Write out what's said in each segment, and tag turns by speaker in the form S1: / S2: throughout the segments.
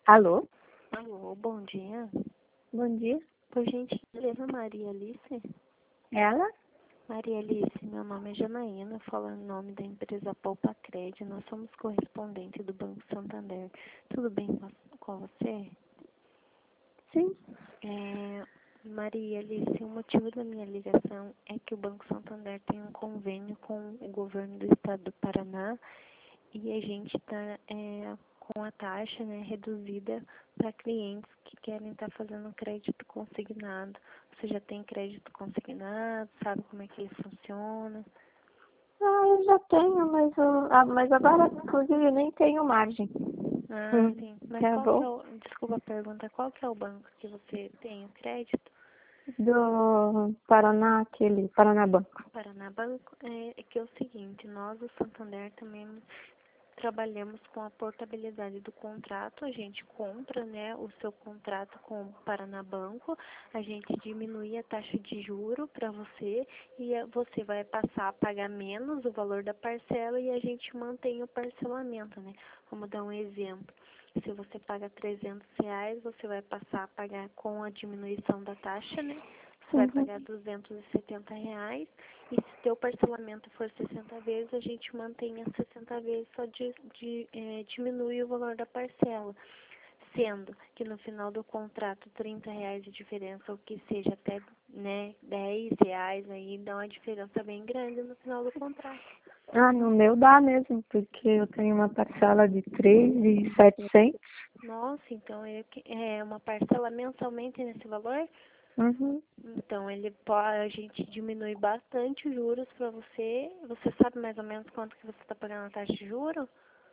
S1: Alô?
S2: Alô, bom dia.
S1: Bom dia.
S2: Por gentileza, Maria Alice?
S1: Ela?
S2: Maria Alice, meu nome é Janaína, falo em nome da empresa Poupa Cred. Nós somos correspondente do Banco Santander. Tudo bem com você?
S1: Sim.
S2: Maria Alice, o motivo da minha ligação é que o Banco Santander tem um convênio com o governo do estado do Paraná e a gente está com a taxa, né, reduzida para clientes que querem estar fazendo crédito consignado. Você já tem crédito consignado? Sabe como é que ele funciona?
S1: Ah, eu já tenho, mas agora, inclusive, nem tenho margem.
S2: Sim. Mas
S1: Tá
S2: qual que
S1: bom?
S2: é o, desculpa a pergunta, qual que é o banco que você tem o crédito?
S1: Do Paraná, aquele Paraná Banco.
S2: Paraná Banco? É que é o seguinte, nós do Santander também trabalhamos com a portabilidade do contrato. A gente compra, né, o seu contrato com o Paraná Banco, a gente diminui a taxa de juro para você e você vai passar a pagar menos o valor da parcela e a gente mantém o parcelamento, né? Vamos dar um exemplo. Se você paga R$ 300, você vai passar a pagar com a diminuição da taxa, né? Você vai pagar R$ 270 e se teu parcelamento for 60 vezes, a gente mantém as 60 vezes, só diminui o valor da parcela. Sendo que no final do contrato R$ 30 de diferença, ou que seja até, né, R$ 10 aí, dá uma diferença bem grande no final do contrato.
S1: Ah, no meu dá mesmo, porque eu tenho uma parcela de 3.700.
S2: Nossa, então é uma parcela mensalmente nesse valor?
S1: Uhum.
S2: Então, a gente diminui bastante os juros para você. Você sabe mais ou menos quanto que você está pagando a taxa de juros?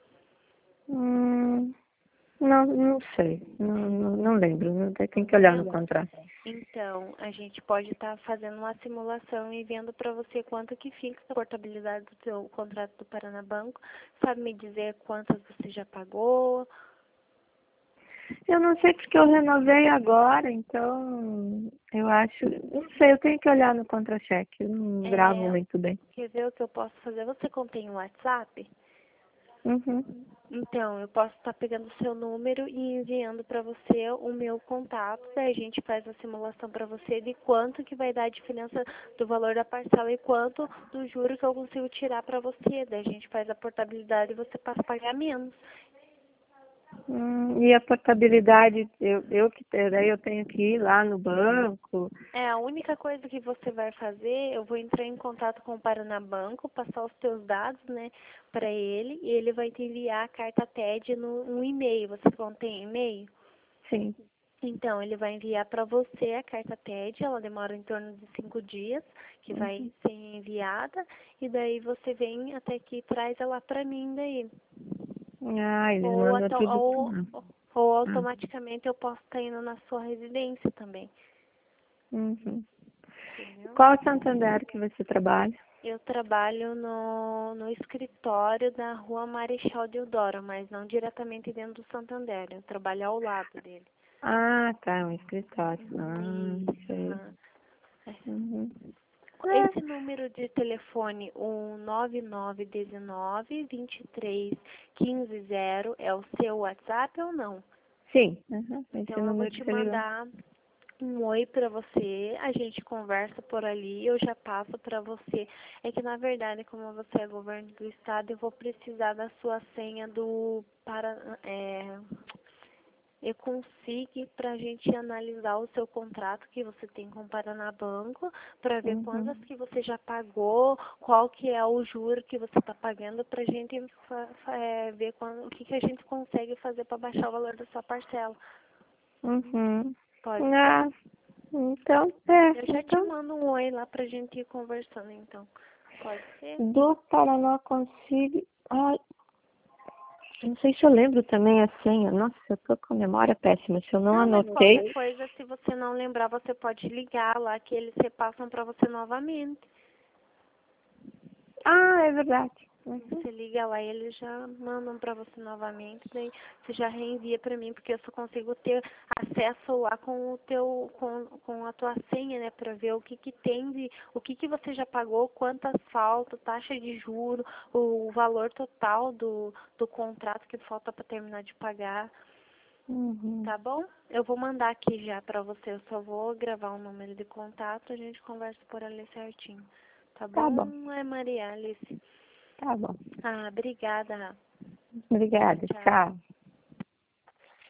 S1: Não sei. Não lembro. Tem que olhar no contrato.
S2: Então, a gente pode estar fazendo uma simulação e vendo para você quanto que fica a portabilidade do seu contrato do Paraná Banco. Sabe me dizer quantas você já pagou?
S1: Eu não sei porque eu renovei agora, então eu acho. Não sei, eu tenho que olhar no contra-cheque. Eu não gravo
S2: É,
S1: muito bem.
S2: quer ver o que eu posso fazer? Você contém o WhatsApp?
S1: Uhum.
S2: Então, eu posso estar pegando o seu número e enviando para você o meu contato, daí a gente faz a simulação para você de quanto que vai dar a diferença do valor da parcela e quanto do juro que eu consigo tirar para você. Daí a gente faz a portabilidade e você passa a pagar menos.
S1: E a portabilidade, daí eu tenho que ir lá no banco.
S2: A única coisa que você vai fazer, eu vou entrar em contato com o Paraná Banco, passar os teus dados, né, para ele, e ele vai te enviar a carta TED no e-mail. Você contém e-mail?
S1: Sim.
S2: Então, ele vai enviar para você a carta TED, ela demora em torno de 5 dias, que vai
S1: Uhum.
S2: ser enviada, e daí você vem até aqui e traz ela para mim daí.
S1: Ah, eles
S2: Ou,
S1: mandam tudo por lá.
S2: ou
S1: Ah.
S2: automaticamente eu posso estar indo na sua residência também,
S1: Uhum.
S2: entendeu?
S1: Qual Santander que você trabalha?
S2: Eu trabalho no escritório da Rua Marechal Deodoro, mas não diretamente dentro do Santander, eu trabalho ao lado dele.
S1: Ah, tá, um escritório.
S2: Isso,
S1: Sei.
S2: aham.
S1: Uhum.
S2: Esse número de telefone, o 9919-23-15-0, é o seu WhatsApp ou não?
S1: Sim, uhum. Esse
S2: Então eu vou
S1: número
S2: te
S1: que você ligou.
S2: mandar um oi para você, a gente conversa por ali, eu já passo para você. É que na verdade, como você é governo do estado, eu vou precisar da sua senha do eu consigo para a gente analisar o seu contrato que você tem com o Paraná Banco, para ver quantas
S1: Uhum.
S2: que você já pagou, qual que é o juro que você está pagando, para a gente ver o que a gente consegue fazer para baixar o valor da sua parcela.
S1: Uhum.
S2: Pode ser?
S1: Ah, então,
S2: Eu já te mando um oi lá pra gente ir conversando, então. Pode ser?
S1: do Paraná consigo. Ai, não sei se eu lembro também a senha. Nossa, eu tô com memória péssima. Se eu não
S2: Não, mas
S1: anotei.
S2: qualquer coisa, se você não lembrar, você pode ligar lá que eles repassam pra você novamente.
S1: Ah, é verdade. Uhum.
S2: Você liga lá e eles já mandam pra você novamente, daí você já reenvia pra mim, porque eu só consigo ter acesso lá com o teu, com a tua senha, né, pra ver o que que tem de, o que que você já pagou, quantas falta, taxa de juro, o valor total do contrato que falta pra terminar de pagar.
S1: Uhum.
S2: Tá bom? Eu vou mandar aqui já pra você. Eu só vou gravar o número de contato. A gente conversa por ali certinho. Tá
S1: Tá
S2: bom,
S1: bom,
S2: Maria Alice?
S1: tá bom.
S2: Ah, obrigada. Tchau,
S1: Obrigada,
S2: tchau.
S1: tchau.